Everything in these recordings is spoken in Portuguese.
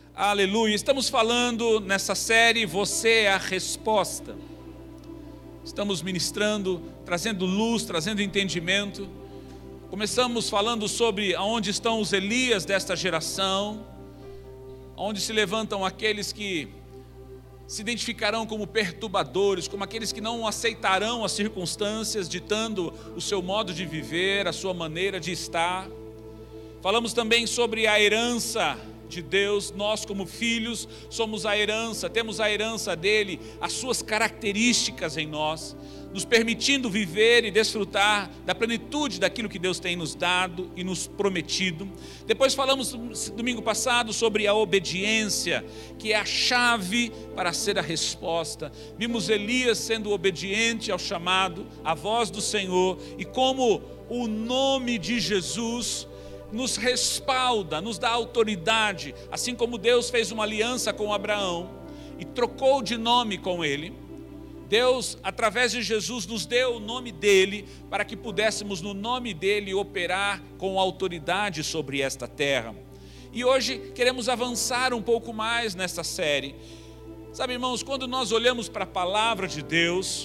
Aleluia, estamos falando nessa série Você é a Resposta. Estamos ministrando, trazendo luz, trazendo entendimento. Começamos falando sobre aonde estão os Elias desta geração, onde se levantam aqueles que se identificarão como perturbadores, como aqueles que não aceitarão as circunstâncias, ditando o seu modo de viver, a sua maneira de estar. Falamos também sobre a herança de Deus. Nós como filhos somos a herança, temos a herança dele, as suas características em nós, nos permitindo viver e desfrutar da plenitude daquilo que Deus tem nos dado e nos prometido. Depois falamos domingo passado sobre a obediência, que é a chave para ser a resposta. Vimos Elias sendo obediente ao chamado, à voz do Senhor, e como o nome de Jesus nos respalda, nos dá autoridade, assim como Deus fez uma aliança com Abraão e trocou de nome com ele. Deus, através de Jesus, nos deu o nome dele, para que pudéssemos no nome dele operar com autoridade sobre esta terra. E hoje queremos avançar um pouco mais nesta série. Sabe, irmãos, quando nós olhamos para a palavra de Deus,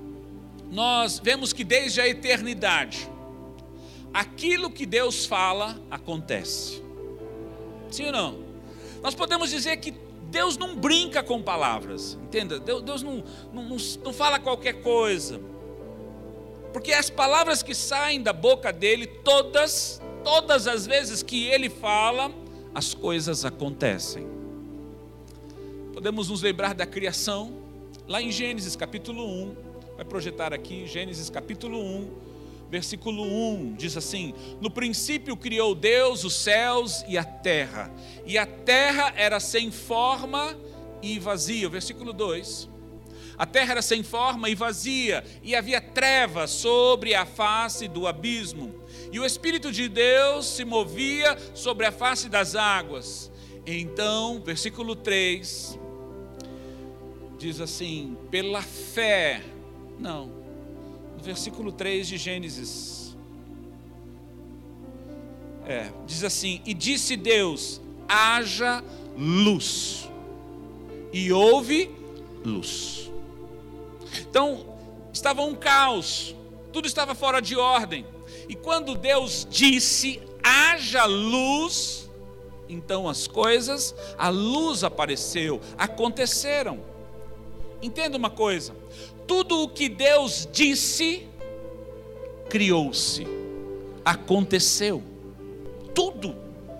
nós vemos que desde a eternidade, aquilo que Deus fala, acontece. Sim ou não? Nós podemos dizer que Deus não brinca com palavras, entenda? Deus não fala qualquer coisa, porque as palavras que saem da boca dele, todas as vezes que ele fala, as coisas acontecem. Podemos nos lembrar da criação, lá em Gênesis capítulo 1, vai projetar aqui, Gênesis capítulo 1, versículo 1, diz assim: no princípio criou Deus os céus e a terra era sem forma e vazia. O versículo 2, a terra era sem forma e vazia, e havia trevas sobre a face do abismo, e o Espírito de Deus se movia sobre a face das águas. Então, versículo 3, diz assim, pela fé, no versículo 3 de Gênesis, diz assim: e disse Deus, haja luz, e houve luz. Então, estava um caos, tudo estava fora de ordem, e quando Deus disse, haja luz, então as coisas, a luz apareceu, aconteceram. Entenda uma coisa, tudo o que Deus disse, criou-se, aconteceu, tudo.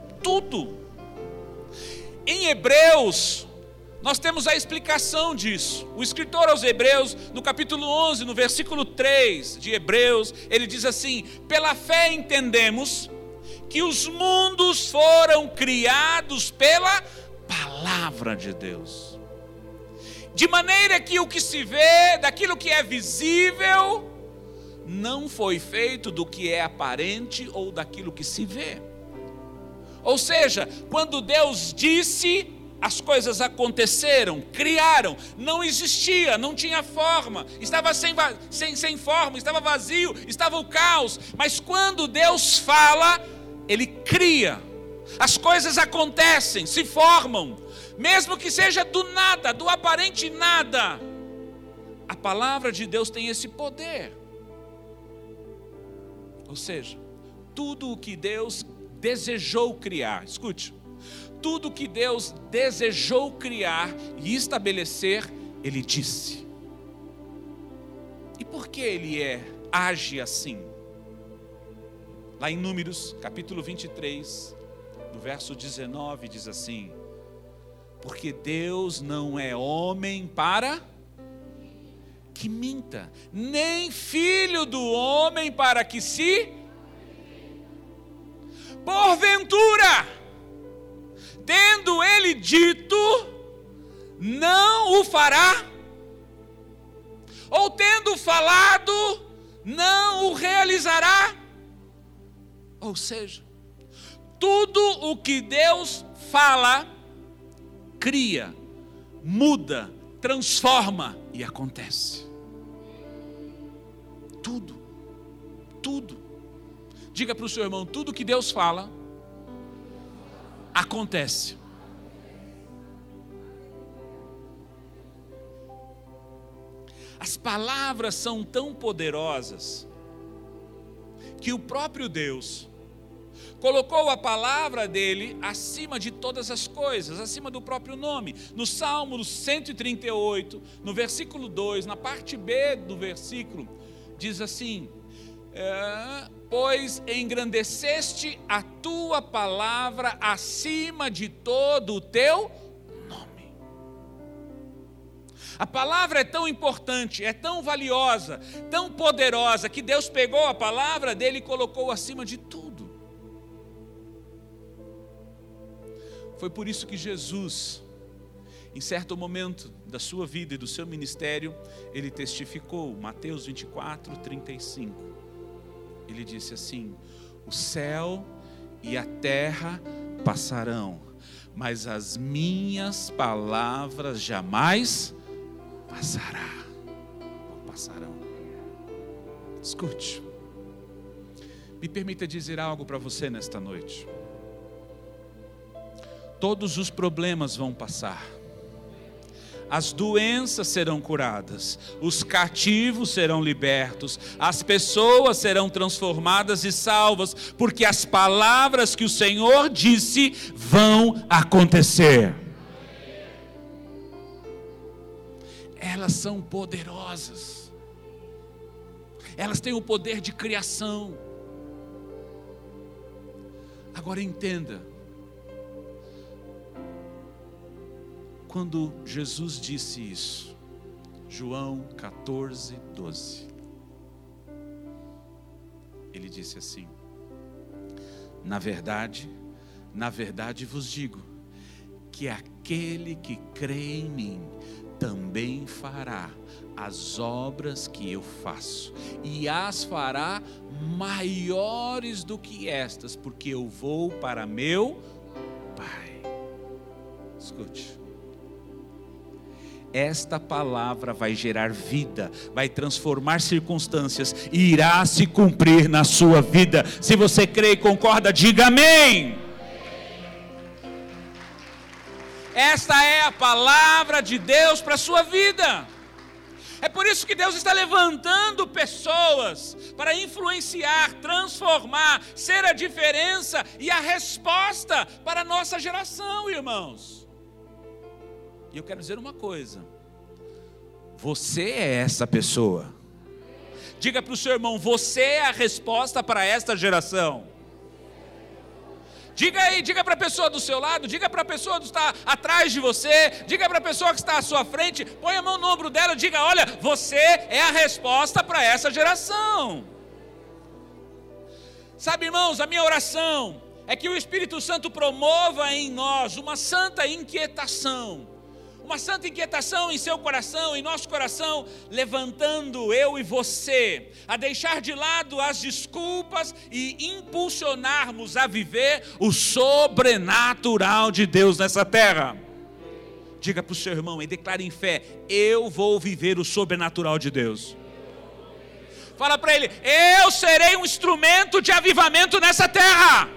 Em Hebreus, nós temos a explicação disso. O escritor aos Hebreus, no capítulo 11, no versículo 3 de Hebreus, ele diz assim: pela fé entendemos que os mundos foram criados pela palavra de Deus, de maneira que o que se vê, daquilo que é visível, não foi feito do que é aparente ou daquilo que se vê. Ou seja, quando Deus disse, as coisas aconteceram, criaram, não existia, não tinha forma, estava sem forma, estava vazio, estava o caos. Mas quando Deus fala, Ele cria, as coisas acontecem, se formam, mesmo que seja do nada, do aparente nada. A palavra de Deus tem esse poder. Ou seja, tudo o que Deus desejou criar, escute, tudo o que Deus desejou criar e estabelecer, Ele disse. E por que Ele age assim? Lá em Números, capítulo 23, no verso 19, diz assim: porque Deus não é homem para que minta, nem filho do homem para que se porventura, tendo ele dito, não o fará, ou tendo falado, não o realizará. Ou seja, tudo o que Deus fala, cria, muda, transforma e acontece. Tudo. Diga para o seu irmão, tudo que Deus fala, acontece. As palavras são tão poderosas que o próprio Deus colocou a palavra dele acima de todas as coisas, acima do próprio nome. No Salmo 138, no versículo 2, na parte B do versículo, diz assim: pois engrandeceste a tua palavra acima de todo o teu nome. A palavra é tão importante, é tão valiosa, tão poderosa, que Deus pegou a palavra dele e colocou acima de tudo. Foi por isso que Jesus, em certo momento da sua vida e do seu ministério, ele testificou, Mateus 24, 35. Ele disse assim: o céu e a terra passarão, mas as minhas palavras jamais passarão. Escute, me permita dizer algo para você nesta noite. Todos os problemas vão passar, as doenças serão curadas, os cativos serão libertos, as pessoas serão transformadas e salvas, porque as palavras que o Senhor disse vão acontecer. Elas são poderosas, elas têm o poder de criação. Agora entenda, quando Jesus disse isso, João 14, 12, ele disse assim: na verdade vos digo, que aquele que crê em mim, também fará as obras que eu faço, e as fará maiores do que estas, porque eu vou para meu Pai. Escute, esta palavra vai gerar vida, vai transformar circunstâncias e irá se cumprir na sua vida. Se você crê e concorda, diga amém. Esta é a palavra de Deus para a sua vida. É por isso que Deus está levantando pessoas para influenciar, transformar, ser a diferença e a resposta para a nossa geração, irmãos. E eu quero dizer uma coisa: você é essa pessoa. Diga para o seu irmão: você é a resposta para esta geração. Diga aí, diga para a pessoa do seu lado, diga para a pessoa que está atrás de você, diga para a pessoa que está à sua frente, põe a mão no ombro dela e diga: olha, você é a resposta para essa geração. Sabe, irmãos, a minha oração é que o Espírito Santo promova em nós uma santa inquietação em seu coração, em nosso coração, levantando eu e você a deixar de lado as desculpas e impulsionarmos a viver o sobrenatural de Deus nessa terra. Diga para o seu irmão e declare em fé: eu vou viver o sobrenatural de Deus. Fala para ele: eu serei um instrumento de avivamento nessa terra.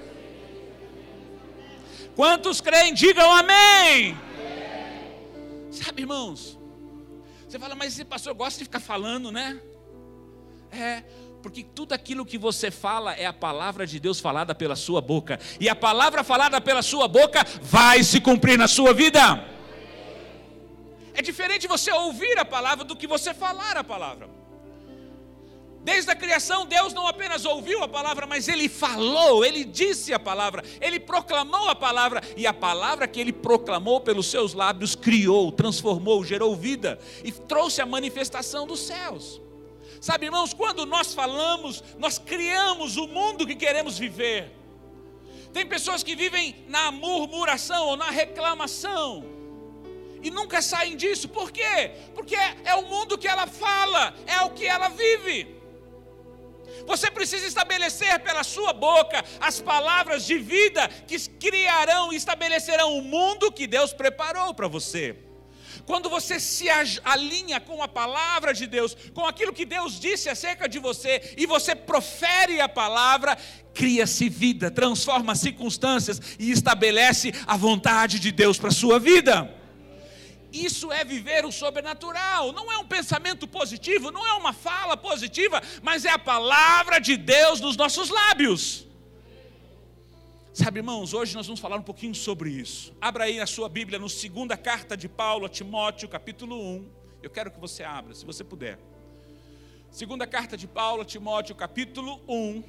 Quantos creem, digam amém. Sabe, irmãos, você fala: mas esse pastor gosta de ficar falando, né? Porque tudo aquilo que você fala é a palavra de Deus falada pela sua boca, e a palavra falada pela sua boca vai se cumprir na sua vida. É diferente você ouvir a palavra do que você falar a palavra. Desde a criação, Deus não apenas ouviu a palavra, mas Ele falou, Ele disse a palavra, Ele proclamou a palavra, e a palavra que Ele proclamou pelos seus lábios criou, transformou, gerou vida e trouxe a manifestação dos céus. Sabe, irmãos, quando nós falamos, nós criamos o mundo que queremos viver. Tem pessoas que vivem na murmuração ou na reclamação e nunca saem disso. Por quê? Porque é o mundo que ela fala, é o que ela vive. Você precisa estabelecer pela sua boca as palavras de vida que criarão e estabelecerão o mundo que Deus preparou para você. Quando você se alinha com a palavra de Deus, com aquilo que Deus disse acerca de você, e você profere a palavra, cria-se vida, transforma circunstâncias e estabelece a vontade de Deus para a sua vida. Isso é viver o sobrenatural. Não é um pensamento positivo, não é uma fala positiva, mas é a palavra de Deus nos nossos lábios. Sabe, irmãos, hoje nós vamos falar um pouquinho sobre isso. Abra aí a sua Bíblia no 2ª carta de Paulo a Timóteo, capítulo 1. Eu quero que você abra, se você puder. 2ª carta de Paulo a Timóteo, capítulo 1.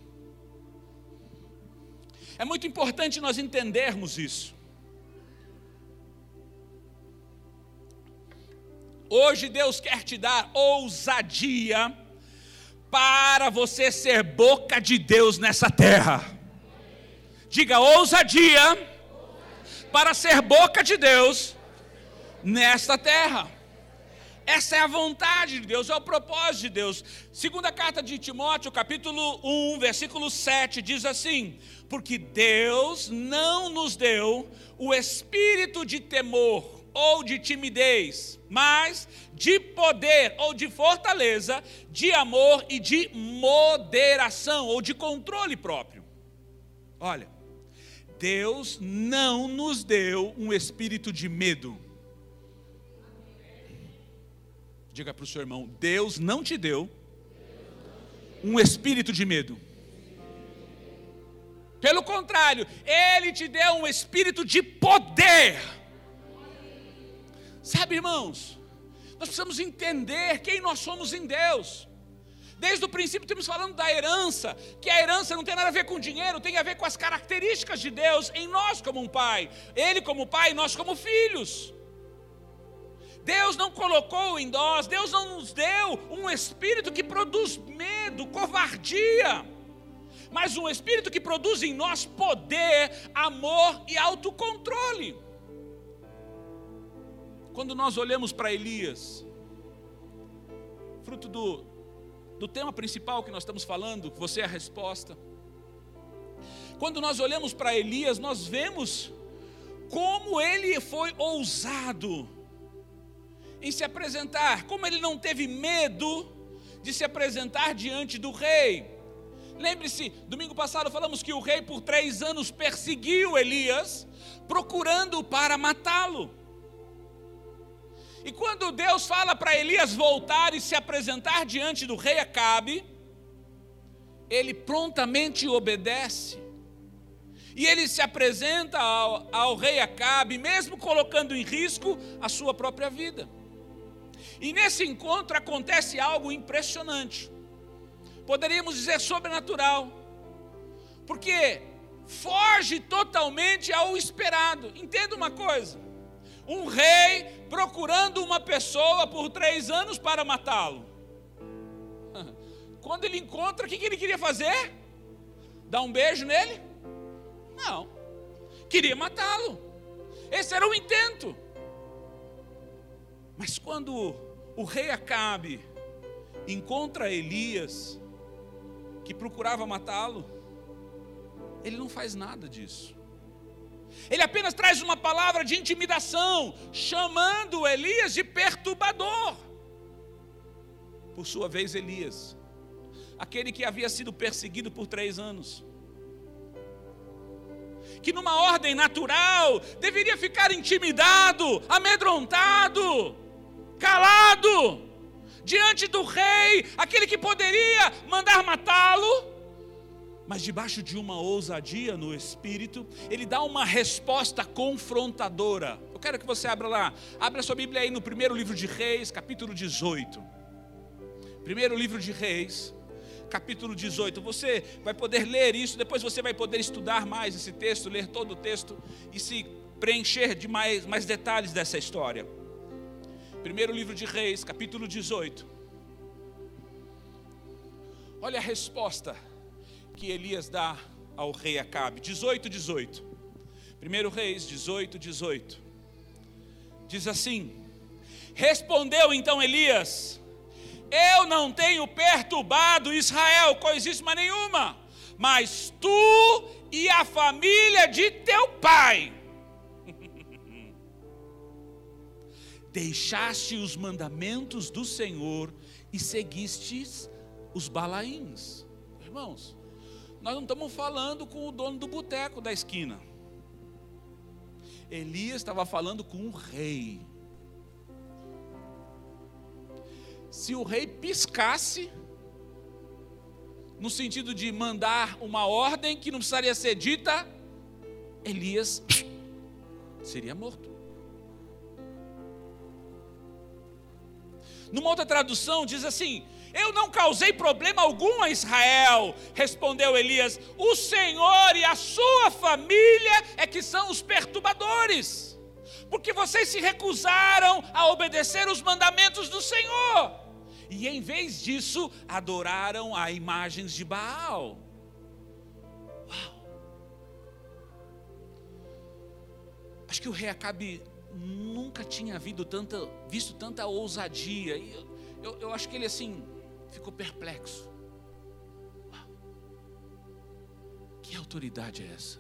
É muito importante nós entendermos isso. Hoje Deus quer te dar ousadia para você ser boca de Deus nessa terra. Diga ousadia para ser boca de Deus nesta terra. Essa é a vontade de Deus, é o propósito de Deus. 2ª carta de Timóteo, capítulo 1, versículo 7, diz assim: porque Deus não nos deu o espírito de temor ou de timidez, mas de poder ou de fortaleza, de amor e de moderação ou de controle próprio. Olha, Deus não nos deu um espírito de medo. Diga para o seu irmão: Deus não te deu um espírito de medo. Pelo contrário, Ele te deu um espírito de poder. Sabe, irmãos, nós precisamos entender quem nós somos em Deus. Desde o princípio temos falando da herança, que a herança não tem nada a ver com dinheiro, tem a ver com as características de Deus em nós como um pai. Ele como pai, nós como filhos. Deus não colocou em nós, Deus não nos deu um espírito que produz medo, covardia, mas um espírito que produz em nós poder, amor e autocontrole. Quando nós olhamos para Elias, fruto do tema principal que nós estamos falando, você é a resposta. Quando nós olhamos para Elias, nós vemos como ele foi ousado em se apresentar, como ele não teve medo de se apresentar diante do rei. Lembre-se, domingo passado falamos que o rei por 3 anos perseguiu Elias, procurando para matá-lo. E quando Deus fala para Elias voltar e se apresentar diante do rei Acabe, ele prontamente obedece. E ele se apresenta ao rei Acabe, mesmo colocando em risco a sua própria vida. E nesse encontro acontece algo impressionante. Poderíamos dizer sobrenatural. Porque foge totalmente ao esperado. Entenda uma coisa. Um rei procurando uma pessoa por 3 anos para matá-lo. Quando ele encontra, o que ele queria fazer? Dar um beijo nele? Não. Queria matá-lo. Esse era o intento. Mas quando o rei Acabe encontra Elias, que procurava matá-lo, ele não faz nada disso. Ele apenas traz uma palavra de intimidação, chamando Elias de perturbador. Por sua vez, Elias, aquele que havia sido perseguido por 3 anos, que numa ordem natural deveria ficar intimidado, amedrontado, calado, diante do rei, aquele que poderia mandar matá-lo, mas debaixo de uma ousadia no espírito, ele dá uma resposta confrontadora. Eu quero que você abra lá, abra sua Bíblia aí no 1º livro de Reis, capítulo 18. 1º livro de Reis, capítulo 18. Você vai poder ler isso, depois você vai poder estudar mais esse texto, ler todo o texto e se preencher de mais detalhes dessa história. 1º livro de Reis, capítulo 18. Olha a resposta que Elias dá ao rei Acabe. 18. 1 Reis 18. Diz assim: respondeu então Elias: eu não tenho perturbado Israel coisíssima nenhuma, mas tu e a família de teu pai deixaste os mandamentos do Senhor e seguistes os Balaíns. Irmãos, nós não estamos falando com o dono do boteco da esquina. Elias estava falando com o rei. se o rei piscasse, no sentido de mandar uma ordem que não precisaria ser dita, Elias seria morto. Numa outra tradução diz assim: eu não causei problema algum a Israel, respondeu Elias, o Senhor e a sua família é que são os perturbadores, porque vocês se recusaram a obedecer os mandamentos do Senhor, e em vez disso, adoraram a imagens de Baal. Uau! Acho que o rei Acabe nunca tinha visto tanta ousadia, e eu acho que ele assim ficou perplexo. Uau. Que autoridade é essa?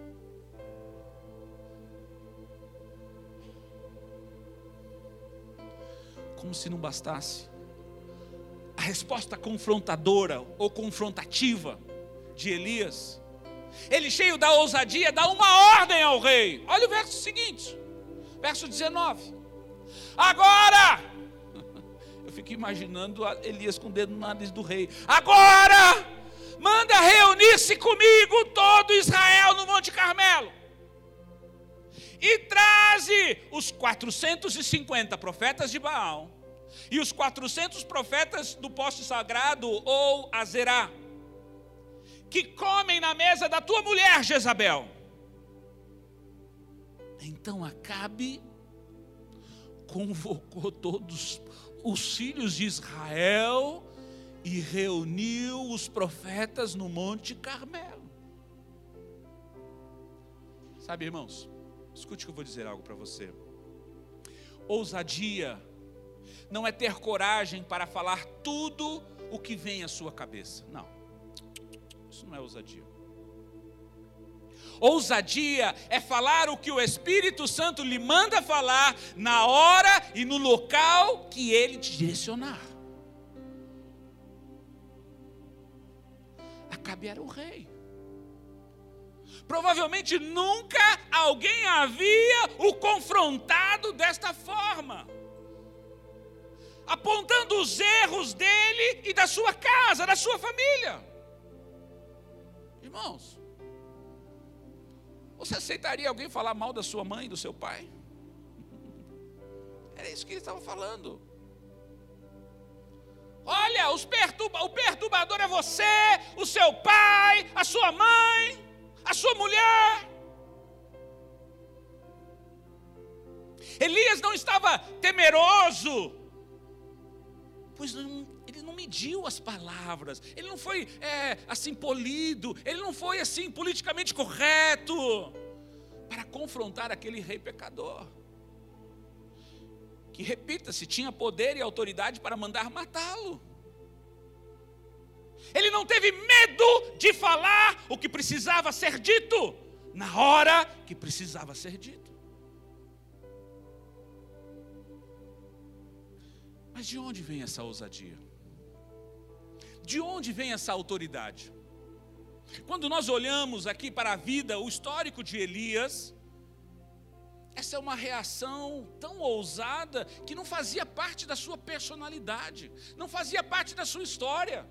Como se não bastasse a resposta confrontadora ou confrontativa de Elias, ele, cheio da ousadia, dá uma ordem ao rei. Olha o verso seguinte, verso 19. Agora, eu fico imaginando Elias com o dedo no nariz do rei. Agora, manda reunir-se comigo todo Israel no Monte Carmelo. E traze os 450 profetas de Baal e os 400 profetas do poste sagrado ou Azerá, que comem na mesa da tua mulher Jezabel. Então Acabe convocou todos os filhos de Israel e reuniu os profetas no Monte Carmelo. Sabe, irmãos, escute que eu vou dizer algo para você. Ousadia não é ter coragem para falar tudo o que vem à sua cabeça. Não, isso não é ousadia. Ousadia é falar o que o Espírito Santo lhe manda falar na hora e no local que ele te direcionar. Acabe era o rei. Provavelmente nunca alguém havia o confrontado desta forma, apontando os erros dele e da sua casa, da sua família. Irmãos, você aceitaria alguém falar mal da sua mãe e do seu pai? Era isso que ele estava falando. Olha, o perturbador é você, o seu pai, a sua mãe, a sua mulher. Elias não estava temeroso, pois ele não mediu as palavras, ele não foi assim polido, ele não foi assim politicamente correto para confrontar aquele rei pecador, que, repita-se, tinha poder e autoridade para mandar matá-lo. Ele não teve medo de falar o que precisava ser dito, na hora que precisava ser dito. Mas de onde vem essa ousadia? De onde vem essa autoridade? Quando nós olhamos aqui para a vida, o histórico de Elias, essa é uma reação tão ousada que não fazia parte da sua personalidade, não fazia parte da sua história.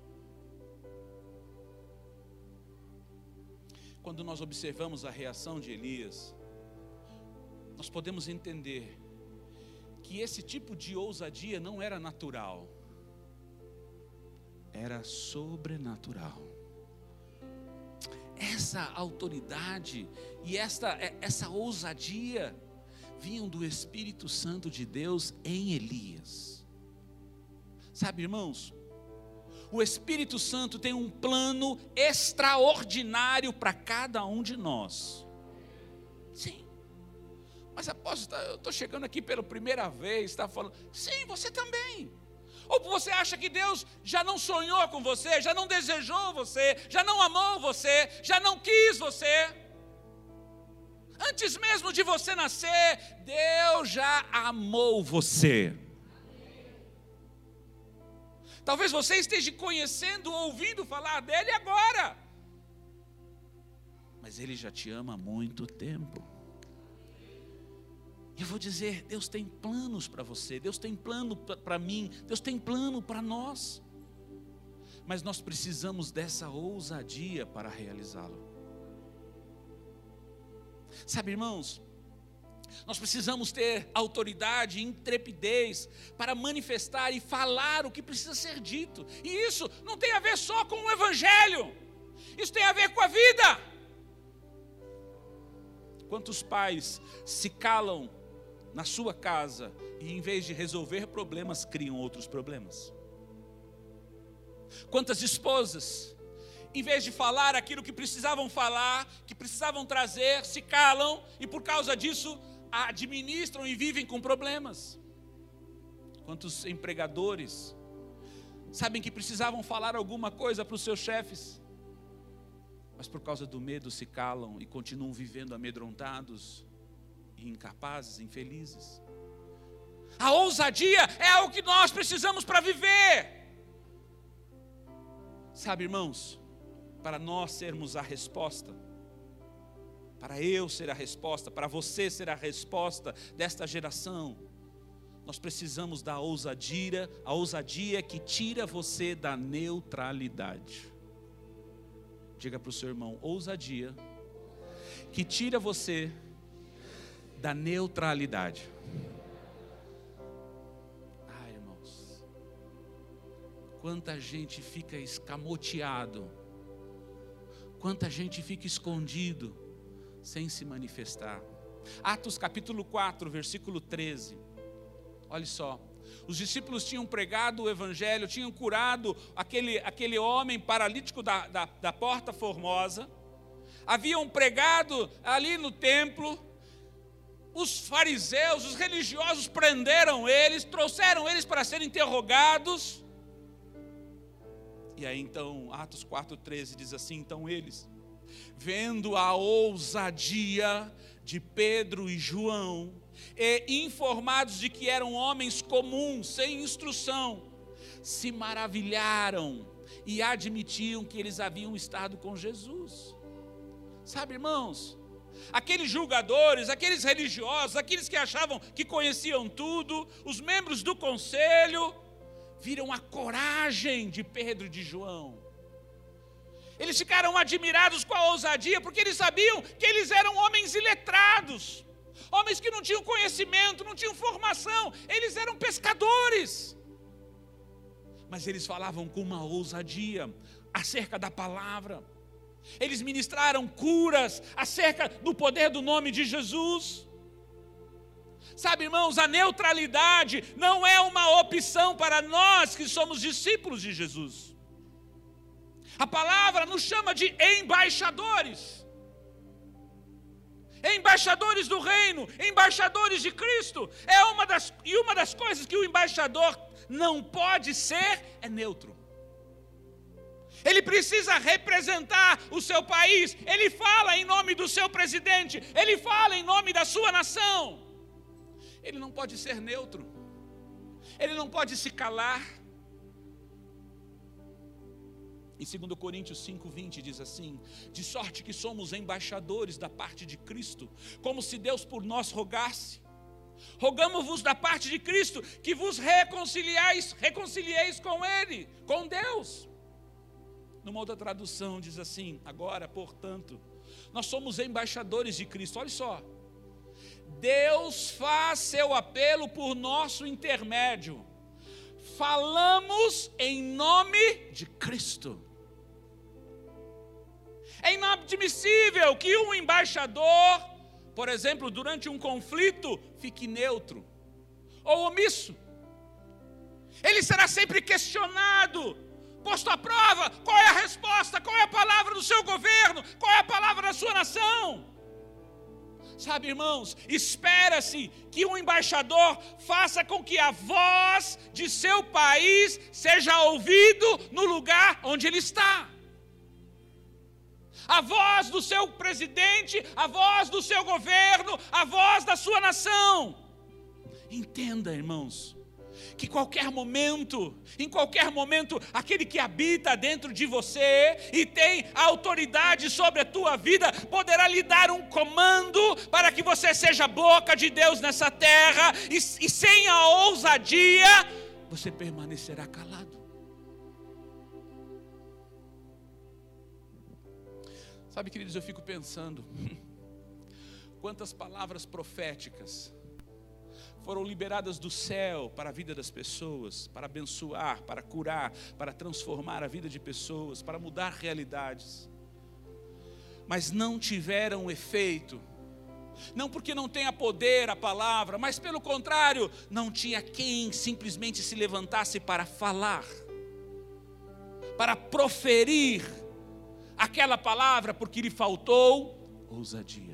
Quando nós observamos a reação de Elias, nós podemos entender que esse tipo de ousadia não era natural, era sobrenatural. Essa autoridade e essa ousadia vinham do Espírito Santo de Deus em Elias. Sabe, irmãos, o Espírito Santo tem um plano extraordinário para cada um de nós. Sim. Mas apóstolo, eu estou chegando aqui pela primeira vez, está falando, sim, você também. Ou você acha que Deus já não sonhou com você, já não desejou você, já não amou você, já não quis você? Antes mesmo de você nascer, Deus já amou você. Talvez você esteja conhecendo, ouvindo falar dele agora, mas ele já te ama há muito tempo. Eu vou dizer, Deus tem planos para você, Deus tem plano para mim, Deus tem plano para nós. Mas nós precisamos dessa ousadia para realizá-lo. Sabe, irmãos, nós precisamos ter autoridade e intrepidez para manifestar e falar o que precisa ser dito. E isso não tem a ver só com o Evangelho, isso tem a ver com a vida. Quantos pais se calam na sua casa e, em vez de resolver problemas, criam outros problemas? Quantas esposas, em vez de falar aquilo que precisavam falar, que precisavam trazer, se calam e por causa disso administram e vivem com problemas? Quantos empregadores sabem que precisavam falar alguma coisa para os seus chefes, mas por causa do medo se calam e continuam vivendo amedrontados e incapazes, infelizes? A ousadia é algo que nós precisamos para viver. Sabe, irmãos, para nós sermos a resposta, para eu ser a resposta, para você ser a resposta desta geração, nós precisamos da ousadia que tira você da neutralidade. Diga para o seu irmão, ousadia que tira você da neutralidade. Quanta gente fica escamoteado, quanta gente fica escondido, sem se manifestar. Atos capítulo 4, versículo 13. Olha só, os discípulos tinham pregado o Evangelho, tinham curado aquele homem paralítico da Porta Formosa, haviam pregado ali no templo. Os fariseus, os religiosos prenderam eles, trouxeram eles para serem interrogados. E aí então, Atos 4,13 diz assim: então eles, vendo a ousadia de Pedro e João, e informados de que eram homens comuns, sem instrução, se maravilharam e admitiam que eles haviam estado com Jesus. Sabe, irmãos, aqueles julgadores, aqueles religiosos, aqueles que achavam que conheciam tudo, os membros do conselho, viram a coragem de Pedro e de João. Eles ficaram admirados com a ousadia, porque eles sabiam que eles eram homens iletrados, homens que não tinham conhecimento, não tinham formação, eles eram pescadores. Mas eles falavam com uma ousadia acerca da palavra. Eles ministraram curas acerca do poder do nome de Jesus. Sabe, irmãos, a neutralidade não é uma opção para nós que somos discípulos de Jesus. A palavra nos chama de embaixadores. Embaixadores do reino, embaixadores de Cristo. Uma das coisas que o embaixador não pode ser é neutro. Ele precisa representar o seu país. Ele fala em nome do seu presidente. Ele fala em nome da sua nação. Ele não pode ser neutro. Ele não pode se calar. Em 2 Coríntios 5,20 diz assim: de sorte que somos embaixadores da parte de Cristo, como se Deus por nós rogasse. Rogamo-vos da parte de Cristo que vos reconcilieis com Ele, com Deus. Numa outra tradução diz assim: agora, portanto, nós somos embaixadores de Cristo. Olha só, Deus faz seu apelo por nosso intermédio. Falamos em nome de Cristo. É inadmissível que um embaixador, por exemplo, durante um conflito, fique neutro ou omisso. Ele será sempre questionado, posto à prova. Qual é a resposta? Qual é a palavra do seu governo? Qual é a palavra da sua nação? Sabe, irmãos, espera-se que um embaixador faça com que a voz de seu país seja ouvido no lugar onde ele está. A voz do seu presidente, a voz do seu governo, a voz da sua nação. Entenda, irmãos, que em qualquer momento, aquele que habita dentro de você e tem autoridade sobre a tua vida, poderá lhe dar um comando para que você seja a boca de Deus nessa terra, e sem a ousadia, você permanecerá calado. Sabe, queridos, eu fico pensando, quantas palavras proféticas foram liberadas do céu para a vida das pessoas, para abençoar, para curar, para transformar a vida de pessoas, para mudar realidades, mas não tiveram efeito, não porque não tenha poder a palavra, mas pelo contrário, não tinha quem simplesmente se levantasse para falar, para proferir aquela palavra, porque lhe faltou ousadia.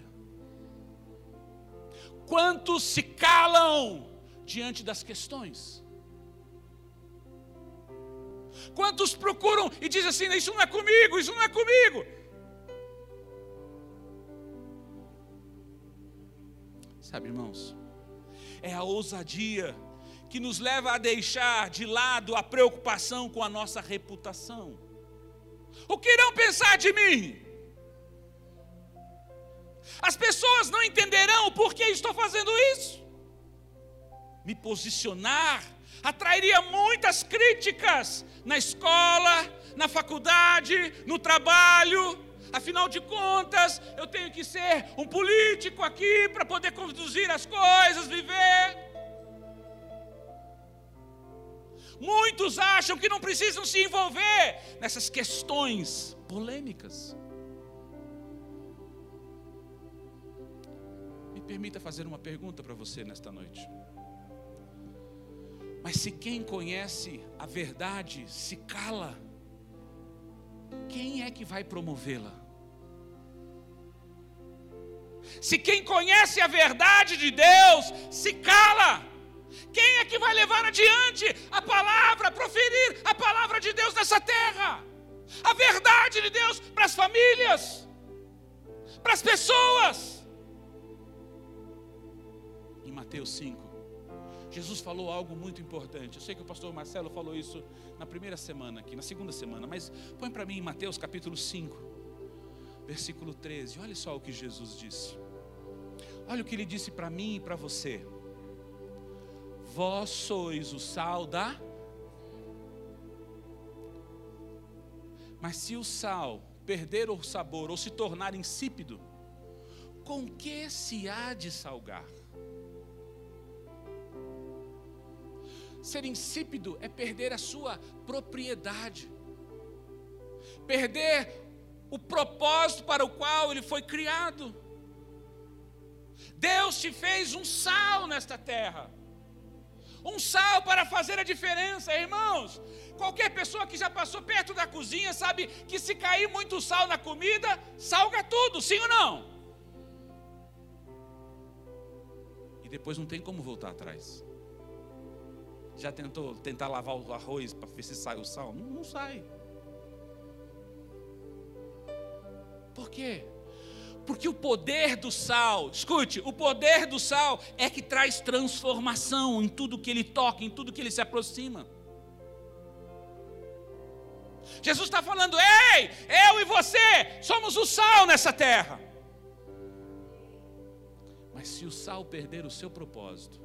Quantos se calam diante das questões? Quantos procuram e dizem assim: isso não é comigo, isso não é comigo. Sabe, irmãos, é a ousadia que nos leva a deixar de lado a preocupação com a nossa reputação. O que irão pensar de mim? As pessoas não entenderão o porquê estou fazendo isso. Me posicionar atrairia muitas críticas na escola, na faculdade, no trabalho. Afinal de contas, eu tenho que ser um político aqui para poder conduzir as coisas, viver. Muitos acham que não precisam se envolver nessas questões polêmicas. Me permita fazer uma pergunta para você nesta noite. Mas se quem conhece a verdade se cala, quem é que vai promovê-la? Se quem conhece a verdade de Deus se cala, quem é que vai levar adiante a palavra, proferir a palavra de Deus nessa terra? A verdade de Deus para as famílias, para as pessoas. Em Mateus 5, Jesus falou algo muito importante. Eu sei que o pastor Marcelo falou isso na primeira semana aqui, na segunda semana, mas põe para mim em Mateus capítulo 5, versículo 13. Olha só o que Jesus disse. Olha o que ele disse para mim e para você. Vós sois o sal da... Mas se o sal perder o sabor ou se tornar insípido, com que se há de salgar? Ser insípido é perder a sua propriedade, perder o propósito para o qual ele foi criado. Deus te fez um sal nesta terra, um sal para fazer a diferença, irmãos. Qualquer pessoa que já passou perto da cozinha sabe que se cair muito sal na comida, salga tudo, sim ou não? E depois não tem como voltar atrás. Já tentar lavar o arroz para ver se sai o sal? Não sai. Por quê? Porque o poder do sal, escute, o poder do sal é que traz transformação em tudo que ele toca, em tudo que ele se aproxima. Jesus está falando: ei, eu e você somos o sal nessa terra. Mas se o sal perder o seu propósito,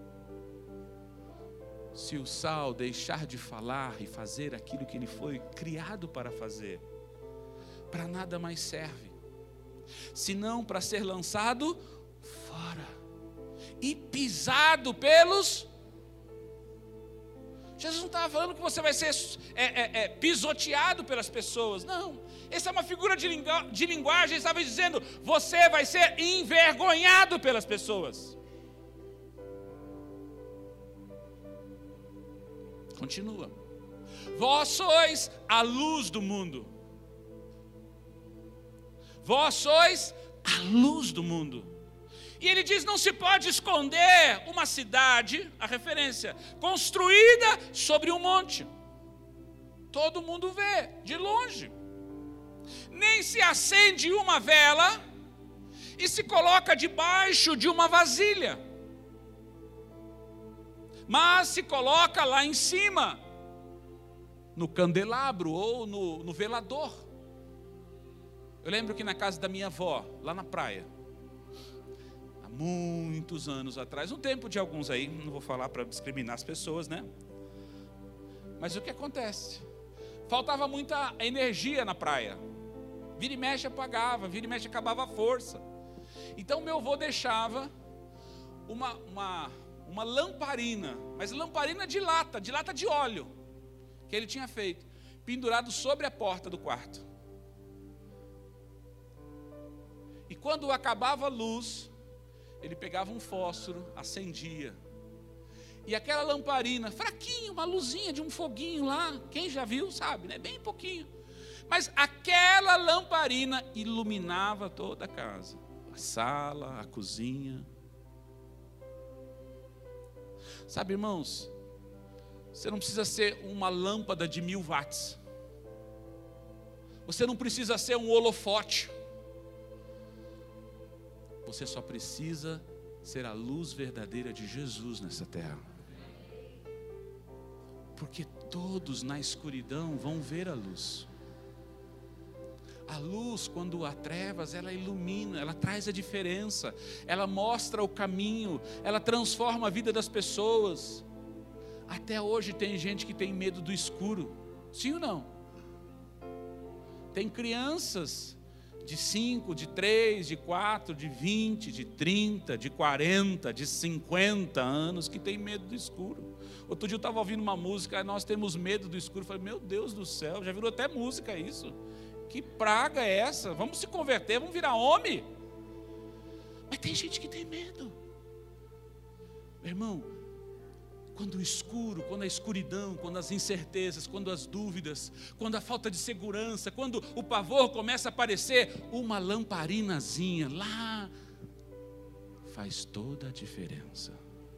se o sal deixar de falar e fazer aquilo que ele foi criado para fazer, para nada mais serve, senão para ser lançado fora e pisado pelos... Jesus não estava falando que você vai ser pisoteado pelas pessoas, não. Essa é uma figura de linguagem. Ele estava dizendo: você vai ser envergonhado pelas pessoas. Continua. Vós sois a luz do mundo. Vós sois a luz do mundo. E ele diz: não se pode esconder uma cidade, a referência, construída sobre um monte. Todo mundo vê, de longe. Nem se acende uma vela e se coloca debaixo de uma vasilha. mas se coloca lá em cima, no candelabro ou no velador. Eu lembro que na casa da minha avó, lá na praia, há muitos anos atrás, no tempo de alguns aí, não vou falar para discriminar as pessoas, né? Mas o que acontece? Faltava muita energia na praia. Vira e mexe apagava, vira e mexe acabava a força. Então meu avô deixava uma lamparina, mas lamparina de lata de óleo, que ele tinha feito, pendurado sobre a porta do quarto. E quando acabava a luz, ele pegava um fósforo, acendia. E aquela lamparina, fraquinha, uma luzinha de um foguinho lá, quem já viu sabe, né? Bem pouquinho. Mas aquela lamparina iluminava toda a casa. A sala, a cozinha. Sabe, irmãos, você não precisa ser uma lâmpada de 1000 watts. Você não precisa ser um holofote. Você só precisa ser a luz verdadeira de Jesus nessa terra. Porque todos na escuridão vão ver a luz. A luz, quando há trevas, ela ilumina, ela traz a diferença, ela mostra o caminho, ela transforma a vida das pessoas. Até hoje tem gente que tem medo do escuro, sim ou não? Tem crianças de 5, de 3, de 4, de 20, de 30, de 40, de 50 anos que tem medo do escuro. Outro dia eu estava ouvindo uma música, nós temos medo do escuro. Eu falei, meu Deus do céu, já virou até música isso. Que praga é essa? Vamos se converter, vamos virar homem. Mas tem gente que tem medo. Meu irmão, quando o escuro, quando a escuridão, quando as incertezas, quando as dúvidas, quando a falta de segurança, quando o pavor começa a aparecer, uma lamparinazinha lá faz toda a diferença.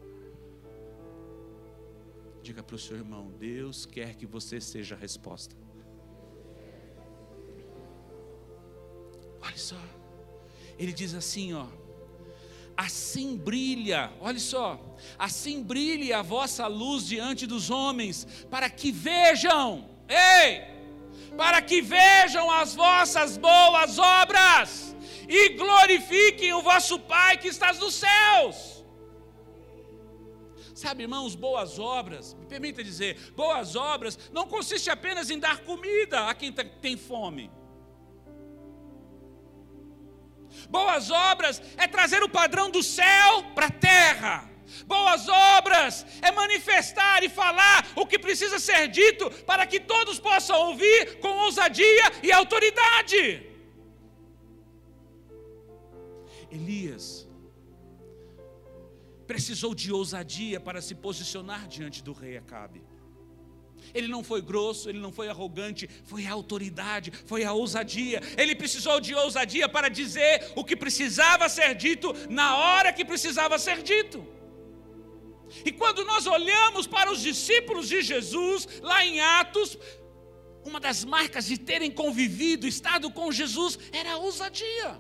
Diga para o seu irmão, Deus quer que você seja a resposta. Olha só, ele diz assim, ó. Assim brilha, olha só, assim brilhe a vossa luz diante dos homens, para que vejam, para que vejam as vossas boas obras e glorifiquem o vosso Pai que está nos céus. Sabe, irmãos, boas obras, me permita dizer, boas obras não consiste apenas em dar comida a quem tem fome. Boas obras é trazer o padrão do céu para a terra. Boas obras é manifestar e falar o que precisa ser dito para que todos possam ouvir com ousadia e autoridade. Elias precisou de ousadia para se posicionar diante do rei Acabe. Ele não foi grosso, ele não foi arrogante, foi a autoridade, foi a ousadia. Ele precisou de ousadia para dizer o que precisava ser dito na hora que precisava ser dito. E quando nós olhamos para os discípulos de Jesus, lá em Atos, uma das marcas de terem convivido, estado com Jesus, era a ousadia.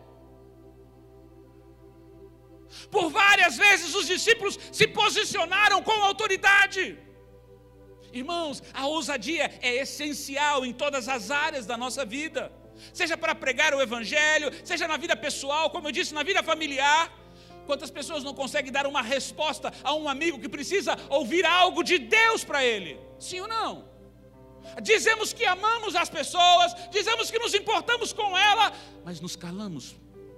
Por várias vezes os discípulos se posicionaram com autoridade. Irmãos, a ousadia é essencial em todas as áreas da nossa vida. Seja para pregar o evangelho, seja na vida pessoal, como eu disse, na vida familiar. Quantas pessoas não conseguem dar uma resposta a um amigo que precisa ouvir algo de Deus para ele? Sim ou não? Dizemos que amamos as pessoas, dizemos que nos importamos com ela, mas nos calamos.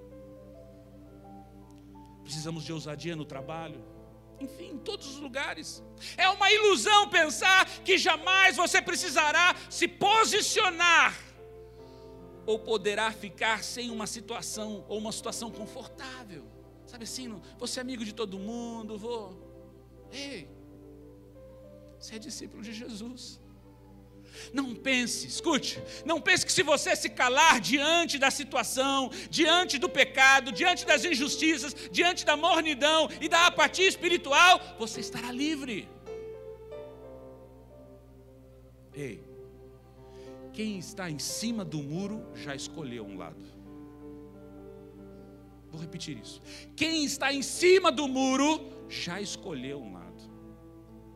Precisamos de ousadia no trabalho. Enfim, em todos os lugares. É uma ilusão pensar que jamais você precisará se posicionar ou poderá ficar sem uma situação ou uma situação confortável. Sabe assim, você é amigo de todo mundo, Ei, você é discípulo de Jesus. Não pense, escute, não pense que se você se calar diante da situação, diante do pecado, diante das injustiças, diante da mornidão e da apatia espiritual, você estará livre. Ei, quem está em cima do muro já escolheu um lado. Vou repetir isso. Quem está em cima do muro já escolheu um lado.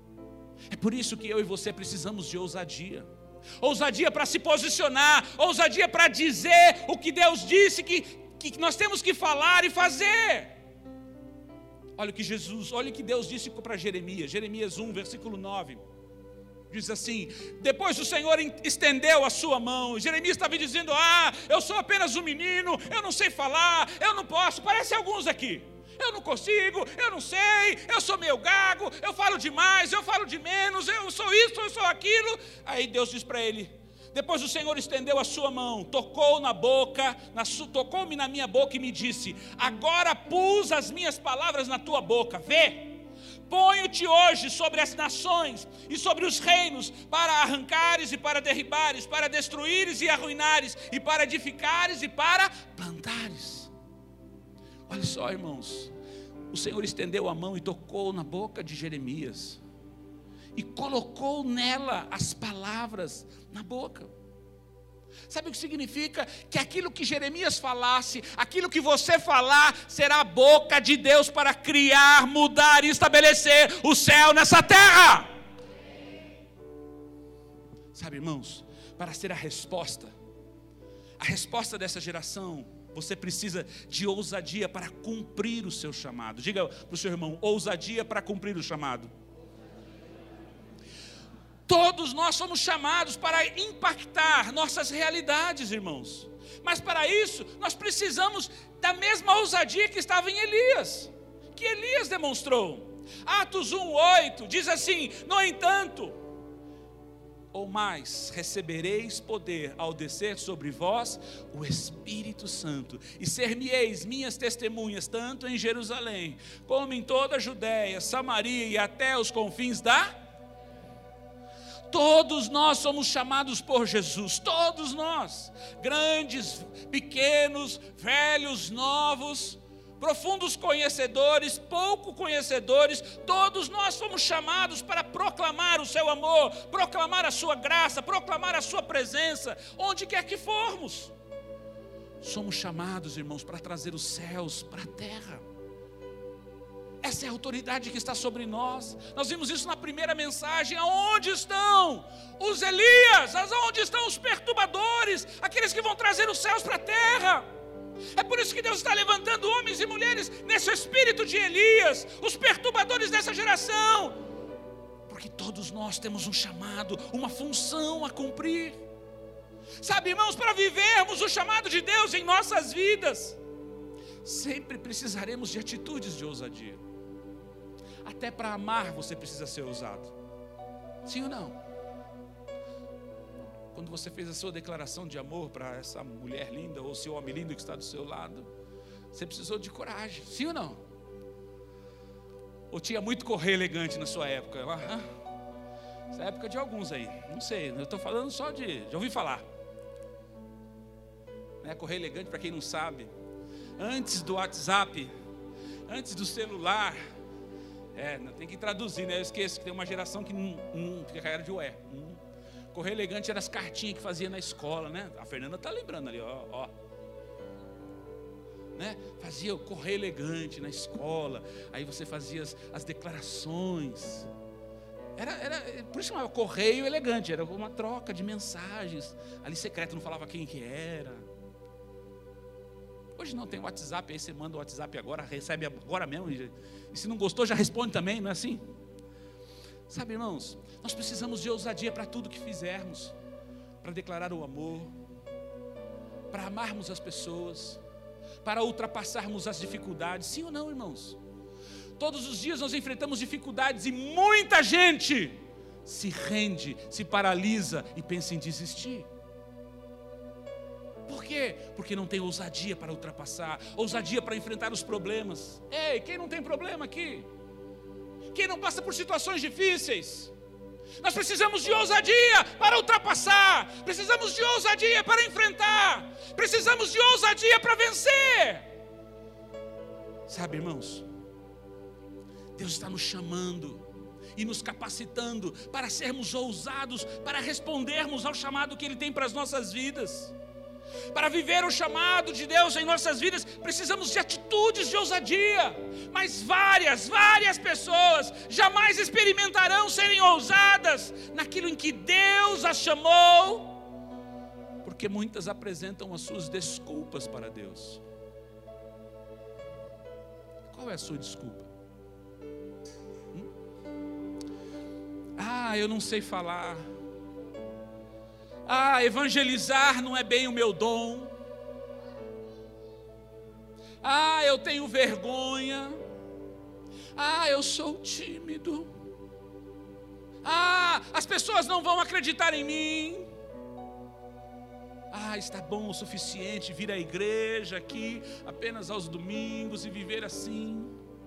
É por isso que eu e você precisamos de ousadia. Ousadia para se posicionar, ousadia para dizer o que Deus disse que nós temos que falar e fazer. Olha o que Deus disse para Jeremias. Jeremias 1, versículo 9. Diz assim: depois o Senhor estendeu a sua mão. Jeremias estava dizendo: eu sou apenas um menino, eu não sei falar, eu não posso. Parece alguns aqui. Eu não consigo, eu não sei, eu sou meio gago, eu falo demais, eu falo de menos, eu sou isso, eu sou aquilo. Aí Deus diz para ele: depois o Senhor estendeu a sua mão, tocou na boca, tocou-me na minha boca e me disse: agora pus as minhas palavras na tua boca, vê. Ponho-te hoje sobre as nações e sobre os reinos, para arrancares e para derribares, para destruíres e arruinares, e para edificares e para plantares. Olha só, irmãos, o Senhor estendeu a mão e tocou na boca de Jeremias, e colocou nela as palavras na boca. Sabe o que significa? Que aquilo que Jeremias falasse, aquilo que você falar, será a boca de Deus para criar, mudar e estabelecer o céu nessa terra. Sabe, irmãos, para ser a resposta dessa geração, você precisa de ousadia para cumprir o seu chamado. Diga para o seu irmão: ousadia para cumprir o chamado. Todos nós somos chamados para impactar nossas realidades, irmãos. Mas para isso, nós precisamos da mesma ousadia que estava em Elias, que Elias demonstrou. Atos 1:8 diz assim: no entanto, ou mais, recebereis poder ao descer sobre vós o Espírito Santo, e ser-me-eis minhas testemunhas, tanto em Jerusalém, como em toda a Judéia, Samaria e até os confins da... Todos nós somos chamados por Jesus, todos nós, grandes, pequenos, velhos, novos, profundos conhecedores, pouco conhecedores, todos nós fomos chamados para proclamar o seu amor, proclamar a sua graça, proclamar a sua presença, onde quer que formos. Somos chamados, irmãos, para trazer os céus para a terra. Essa é a autoridade que está sobre nós. Nós vimos isso na primeira mensagem. Aonde estão os Elias? Aonde estão os perturbadores? Aqueles que vão trazer os céus para a terra. É por isso que Deus está levantando homens e mulheres nesse espírito de Elias, os perturbadores dessa geração, porque todos nós temos um chamado, uma função a cumprir. Sabe, irmãos, para vivermos o chamado de Deus em nossas vidas, sempre precisaremos de atitudes de ousadia. Até para amar você precisa ser ousado. Sim ou não? Quando você fez a sua declaração de amor para essa mulher linda, ou seu homem lindo que está do seu lado, você precisou de coragem, sim ou não? Ou tinha muito correio elegante na sua época? Essa é a época de alguns aí, não sei, eu estou falando só já ouvi falar. Correio elegante, para quem não sabe, antes do WhatsApp, antes do celular, tem que traduzir, né? Eu esqueço que tem uma geração que fica cara de ué. Correio elegante era as cartinhas que fazia na escola, né? A Fernanda está lembrando ali, ó. Né? Fazia o correio elegante na escola, aí você fazia as declarações. Por isso chamava correio elegante, era uma troca de mensagens, ali secreto, não falava quem que era. Hoje não, tem WhatsApp, aí você manda o WhatsApp agora, recebe agora mesmo, e se não gostou já responde também, não é assim? Sabe, irmãos, nós precisamos de ousadia para tudo que fizermos, para declarar o amor, para amarmos as pessoas, para ultrapassarmos as dificuldades, sim ou não, irmãos? Todos os dias nós enfrentamos dificuldades e muita gente se rende, se paralisa e pensa em desistir. Por quê? Porque não tem ousadia para ultrapassar, ousadia para enfrentar os problemas. Ei, quem não tem problema aqui? Quem não passa por situações difíceis? Nós precisamos de ousadia para ultrapassar, precisamos de ousadia para enfrentar, precisamos de ousadia para vencer. Sabe, irmãos, Deus está nos chamando e nos capacitando para sermos ousados, para respondermos ao chamado que Ele tem para as nossas vidas. Para viver o chamado de Deus em nossas vidas, precisamos de atitudes de ousadia. Mas várias pessoas jamais experimentarão serem ousadas naquilo em que Deus as chamou, porque muitas apresentam as suas desculpas para Deus. Qual é a sua desculpa? Eu não sei falar. Evangelizar não é bem o meu dom. Eu tenho vergonha. Eu sou tímido. As pessoas não vão acreditar em mim. Está bom o suficiente vir à igreja aqui apenas aos domingos e viver assim.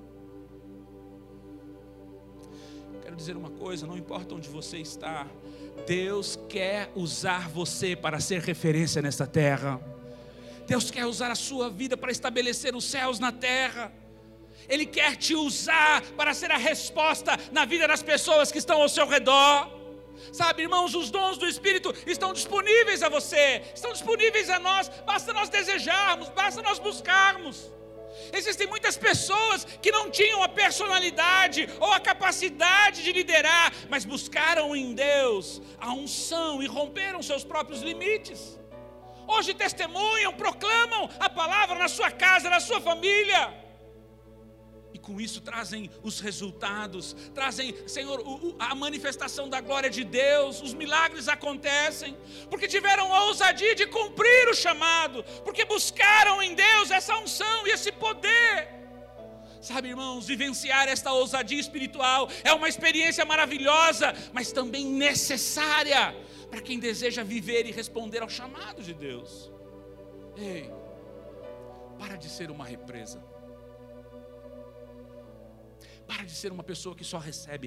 Quero dizer uma coisa, não importa onde você está, Deus quer usar você para ser referência nesta terra. Deus quer usar a sua vida para estabelecer os céus na terra. Ele quer te usar para ser a resposta na vida das pessoas que estão ao seu redor. Sabe, irmãos, os dons do Espírito estão disponíveis a você, estão disponíveis a nós, basta nós desejarmos, basta nós buscarmos. Existem muitas pessoas que não tinham a personalidade ou a capacidade de liderar, mas buscaram em Deus a unção e romperam seus próprios limites. Hoje testemunham, proclamam a palavra na sua casa, na sua família. E com isso trazem os resultados, trazem, Senhor, a manifestação da glória de Deus. Os milagres acontecem, porque tiveram a ousadia de cumprir o chamado, porque buscaram em Deus essa unção e esse poder. Sabe, irmãos, vivenciar esta ousadia espiritual é uma experiência maravilhosa, mas também necessária para quem deseja viver e responder ao chamado de Deus. Ei, para de ser uma represa. Para de ser uma pessoa que só recebe.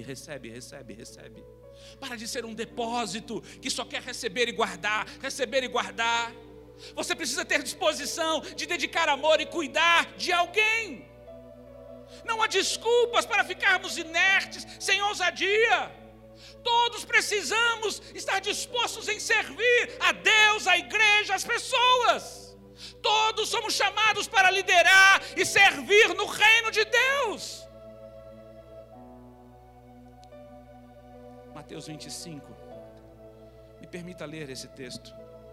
Para de ser um depósito que só quer receber e guardar. Você precisa ter disposição de dedicar amor e cuidar de alguém. Não há desculpas para ficarmos inertes, sem ousadia. Todos precisamos estar dispostos em servir a Deus, a igreja, as pessoas. Todos somos chamados para liderar e servir no reino de Deus. Mateus 25, me permita ler esse texto.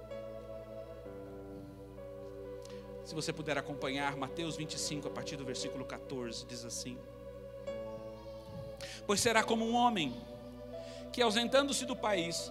Se você puder acompanhar, Mateus 25, a partir do versículo 14, diz assim: Pois será como um homem que, ausentando-se do país,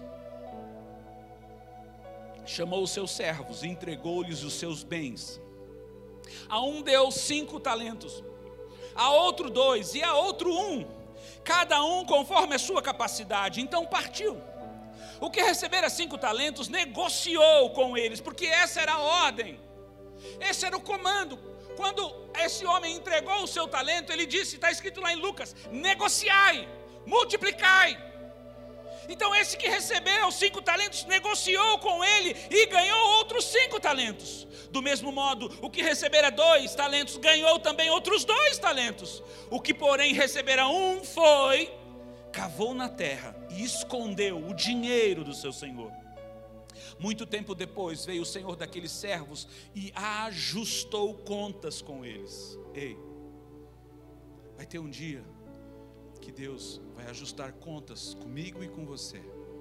chamou os seus servos e entregou-lhes os seus bens. A um deu 5 talentos, a outro 2 e a outro 1, cada um conforme a sua capacidade. Então partiu. O que recebera 5 talentos negociou com eles, porque essa era a ordem, esse era o comando. Quando esse homem entregou o seu talento, ele disse, está escrito lá em Lucas: negociai, multiplicai. Então esse que recebeu 5 talentos negociou com ele e ganhou outros 5 talentos. Do mesmo modo, o que recebera 2 talentos ganhou também outros 2 talentos. O que porém recebera 1 foi, cavou na terra e escondeu o dinheiro do seu senhor. Muito tempo depois veio o senhor daqueles servos e ajustou contas com eles. Ei, vai ter um dia que Deus vai ajustar contas comigo e com você.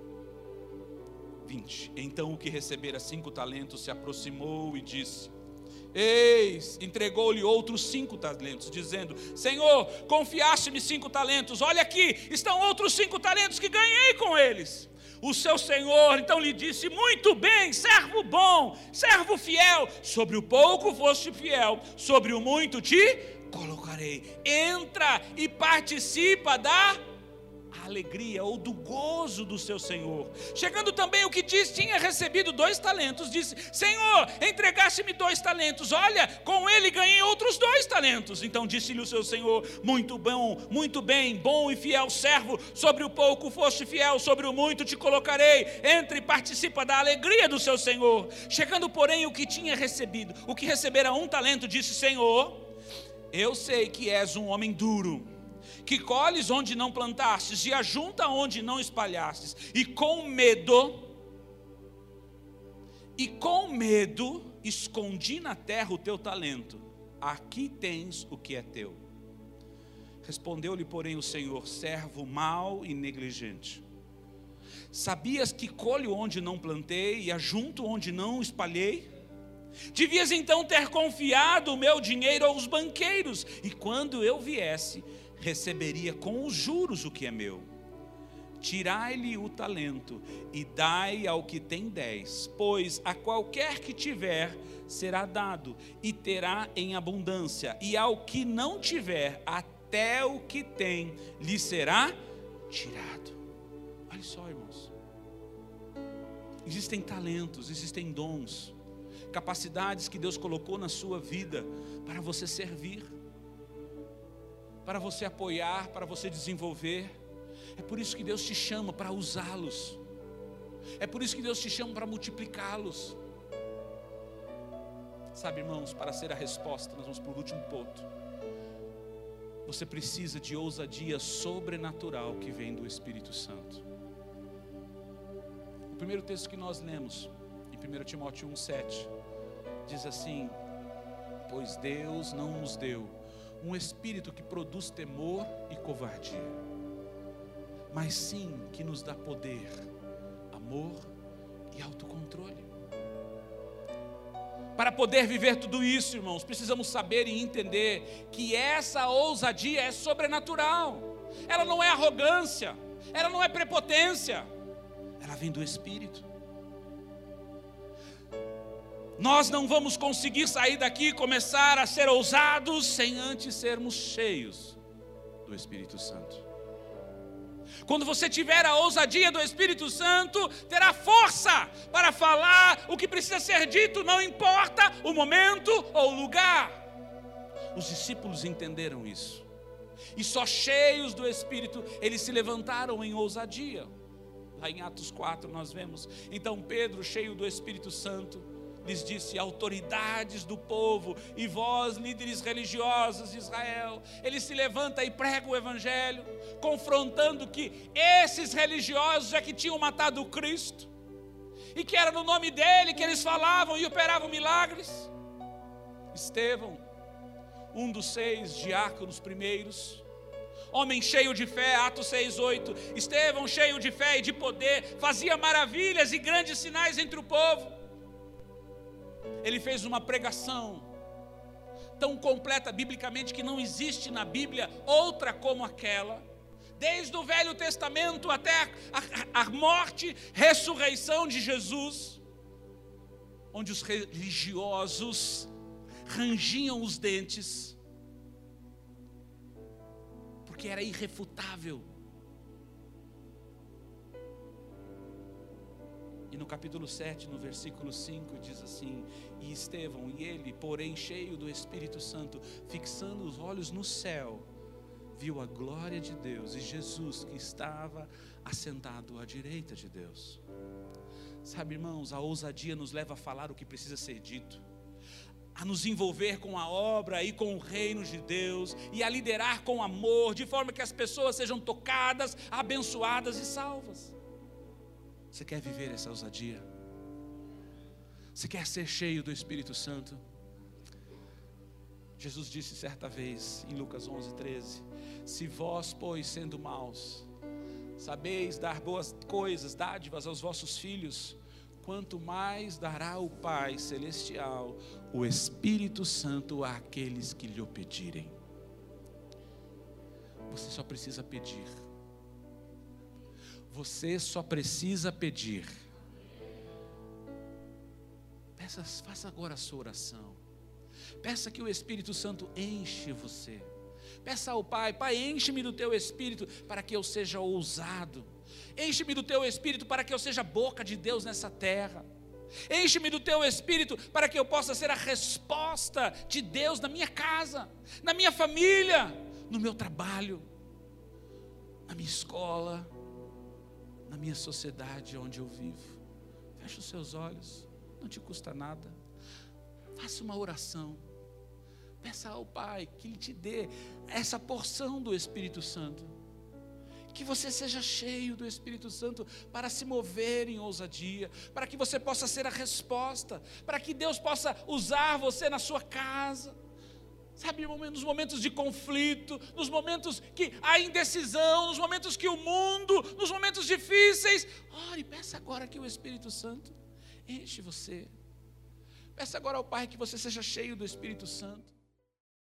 20. Então o que recebera 5 talentos se aproximou e disse: Eis, entregou-lhe outros 5 talentos, dizendo: Senhor, confiaste-me 5 talentos, olha aqui, estão outros 5 talentos que ganhei com eles. O seu senhor então lhe disse: muito bem, servo bom, servo fiel, sobre o pouco foste fiel, sobre o muito te colocarei. Entra e participa da alegria ou do gozo do seu senhor. Chegando também o que tinha recebido 2 talentos, disse: Senhor, entregaste-me 2 talentos, olha, com ele ganhei outros 2 talentos. Então disse-lhe o seu senhor: muito bem, bom e fiel servo, sobre o pouco foste fiel, sobre o muito te colocarei. Entra e participa da alegria do seu senhor. Chegando porém o que recebera 1 talento, disse: Senhor, eu sei que és um homem duro, que colhes onde não plantastes e ajunta onde não espalhastes, e com medo e com medo escondi na terra o teu talento. Aqui tens o que é teu. Respondeu-lhe, porém, o Senhor: servo mau e negligente. Sabias que colho onde não plantei e ajunto onde não espalhei? Devias então ter confiado o meu dinheiro aos banqueiros, e quando eu viesse, receberia com os juros o que é meu. Tirai-lhe o talento e dai ao que tem 10, pois a qualquer que tiver será dado e terá em abundância, e ao que não tiver, até o que tem lhe será tirado. Olha só, irmãos, existem talentos, existem dons, capacidades que Deus colocou na sua vida para você servir, para você apoiar, para você desenvolver. É por isso que Deus te chama para usá-los. É por isso que Deus te chama para multiplicá-los. Sabe, irmãos, para ser a resposta, nós vamos para o último ponto. Você precisa de ousadia sobrenatural que vem do Espírito Santo. O primeiro texto que nós lemos, em 1 Timóteo 1,7, diz assim: pois Deus não nos deu um espírito que produz temor e covardia, mas sim que nos dá poder, amor e autocontrole. Para poder viver tudo isso, irmãos, precisamos saber e entender que essa ousadia é sobrenatural. Ela não é arrogância, ela não é prepotência, ela vem do Espírito. Nós não vamos conseguir sair daqui e começar a ser ousados sem antes sermos cheios do Espírito Santo. Quando você tiver a ousadia do Espírito Santo, terá força para falar o que precisa ser dito, não importa o momento ou o lugar. Os discípulos entenderam isso, e só cheios do Espírito, eles se levantaram em ousadia. Lá em Atos 4 nós vemos, então Pedro, cheio do Espírito Santo, lhes disse: autoridades do povo e vós, líderes religiosos de Israel. Ele se levanta e prega o Evangelho, confrontando que esses religiosos é que tinham matado o Cristo, e que era no nome dele que eles falavam e operavam milagres. Estevão, um dos 6 diáconos primeiros, homem cheio de fé, Atos 6:8, Estevão cheio de fé e de poder, fazia maravilhas e grandes sinais entre o povo. Ele fez uma pregação tão completa biblicamente que não existe na Bíblia outra como aquela. Desde o Velho Testamento até a morte, ressurreição de Jesus, onde os religiosos rangiam os dentes, porque era irrefutável. E no capítulo 7, no versículo 5, diz assim: e Estevão, e ele, porém cheio do Espírito Santo, fixando os olhos no céu, viu a glória de Deus e Jesus que estava assentado à direita de Deus. Sabe, irmãos, a ousadia nos leva a falar o que precisa ser dito, a nos envolver com a obra e com o reino de Deus, e a liderar com amor, de forma que as pessoas sejam tocadas, abençoadas e salvas. Você quer viver essa ousadia? Você quer ser cheio do Espírito Santo? Jesus disse certa vez em Lucas 11:13: se vós, pois, sendo maus, sabeis dar boas coisas, dádivas aos vossos filhos, quanto mais dará o Pai Celestial o Espírito Santo àqueles que lhe o pedirem. Você só precisa pedir. Você só precisa pedir. Peça, faça agora a sua oração. Peça que o Espírito Santo enche você. Peça ao Pai: Pai, enche-me do teu Espírito para que eu seja ousado. Enche-me do teu Espírito para que eu seja a boca de Deus nessa terra. Enche-me do teu Espírito para que eu possa ser a resposta de Deus na minha casa, na minha família, no meu trabalho, na minha escola, na minha sociedade onde eu vivo. Feche os seus olhos, não te custa nada. Faça uma oração. Peça ao Pai que Ele te dê essa porção do Espírito Santo, Que você seja cheio do Espírito Santo para se mover em ousadia, para que você possa ser a resposta, para que Deus possa usar você na sua casa. Sabe, nos momentos de conflito, nos momentos que há indecisão, nos momentos que o mundo, nos momentos difíceis, ore, peça agora que o Espírito Santo enche você. Peça agora ao Pai que você seja cheio do Espírito Santo.